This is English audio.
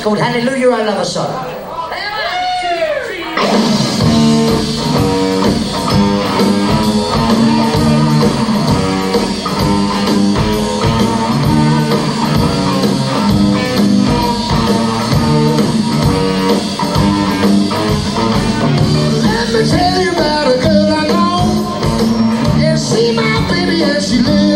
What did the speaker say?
called Hallelujah, I Love a Song. Let me tell you about a girl I know. Yeah, see my baby, yeah, she lives.